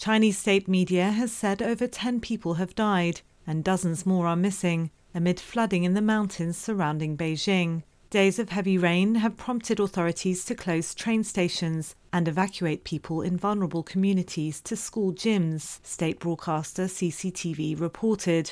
Chinese state media has said over 10 people have died and dozens more are missing amid flooding in the mountains surrounding Beijing. Days of heavy rain have prompted authorities to close train stations and evacuate people in vulnerable communities to school gyms, state broadcaster CCTV reported.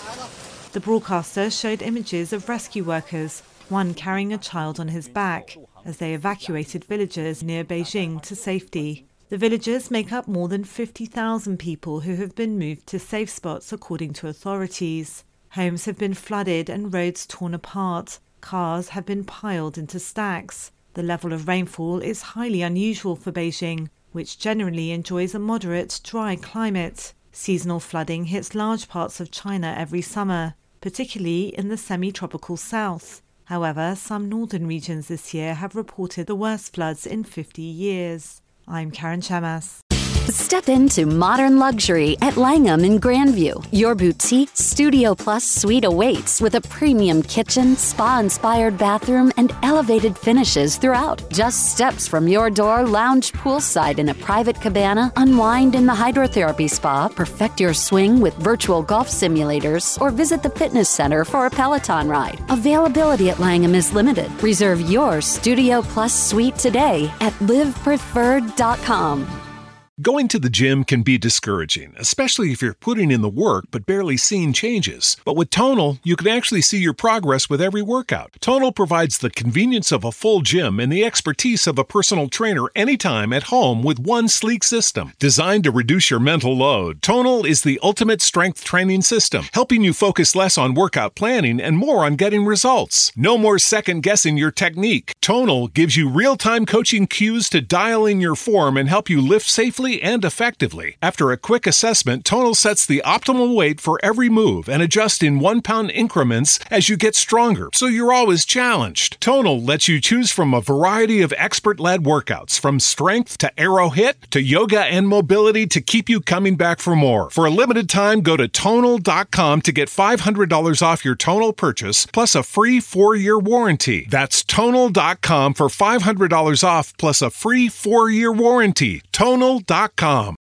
The broadcaster showed images of rescue workers, one carrying a child on his back, as they evacuated villagers near Beijing to safety. The villagers make up more than 50,000 people who have been moved to safe spots, according to authorities. Homes have been flooded and roads torn apart. Cars have been piled into stacks. The level of rainfall is highly unusual for Beijing, which generally enjoys a moderate, dry climate. Seasonal flooding hits large parts of China every summer, particularly in the semi-tropical south. However, some northern regions this year have reported the worst floods in 50 years. I'm Karen Chamas. Step into modern luxury at Langham in Grandview. Your boutique Studio Plus suite awaits with a premium kitchen, spa-inspired bathroom, and elevated finishes throughout. Just steps from your door, lounge poolside in a private cabana, unwind in the hydrotherapy spa, perfect your swing with virtual golf simulators, or visit the fitness center for a Peloton ride. Availability at Langham is limited. Reserve your Studio Plus suite today at livepreferred.com. Going to the gym can be discouraging, especially if you're putting in the work but barely seeing changes. But with Tonal, you can actually see your progress with every workout. Tonal provides the convenience of a full gym and the expertise of a personal trainer anytime at home with one sleek system. Designed to reduce your mental load, Tonal is the ultimate strength training system, helping you focus less on workout planning and more on getting results. No more second-guessing your technique. Tonal gives you real-time coaching cues to dial in your form and help you lift safely and effectively. After a quick assessment, Tonal sets the optimal weight for every move and adjusts in 1 pound increments as you get stronger, so you're always challenged. Tonal lets you choose from a variety of expert-led workouts, from strength to aero hit to yoga and mobility to keep you coming back for more. For a limited time, go to Tonal.com to get $500 off your Tonal purchase, plus a free 4-year warranty. That's Tonal.com for $500 off, plus a free 4-year warranty. Tonal.com.